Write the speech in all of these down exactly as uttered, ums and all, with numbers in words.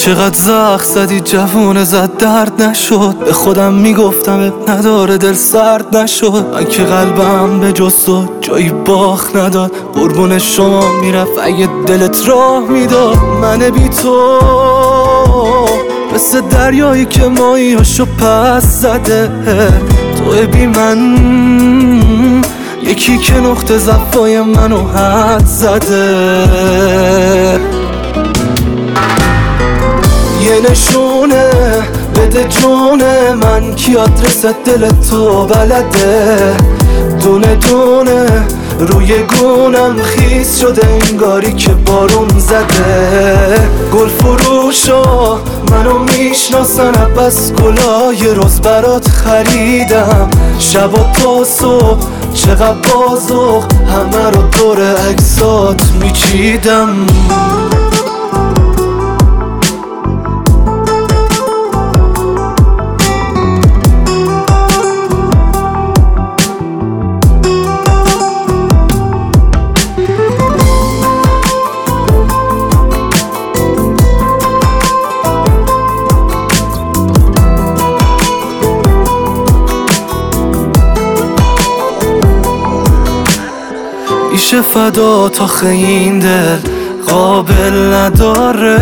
چقدر زخم زدی جوونه زد درد نشد. به خودم میگفتم اب نداره دل سرد نشد. من که قلبم به جز تو جایی باخت نداد. قربون شما میرفت اگه دلت راه میداد. من بی تو مثل دریایی که ماهیاشو پس زده. تو بی من یکی که نقطه ضعفای منو حد زده. یه نشونه بده جونه من کی آدرس دل تو بلده. دونه دونه روی گونم خیس شده انگاری که بارون زده. گل فروشا منو میشناسن بس گلای روز برات خریدم. شب و تا صبح چقدر بازوق همه رو دور عکسات میچیدم. میشه فدا تا این دل قابل نداره.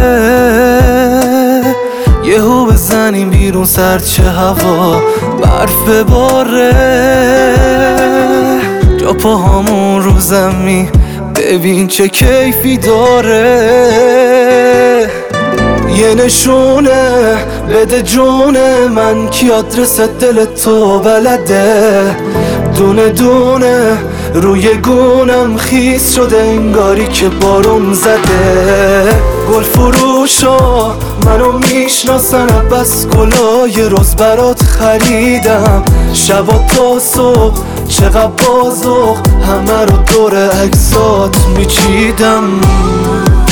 یهو بزنیم بیرون سرد چه هوا برف بباره. جا پاهامون رو زمین ببین چه کیفی داره. یه نشونه بده جونه من کی آدرس دل تو بلده. دونه دونه روی گونم خیس شده انگاری که بارون زده. گل فروشا منو میشناسن بس گلای روز برات خریدم. شب و تا صبح چقدر بازوق همه رو دور عکسات میچیدم.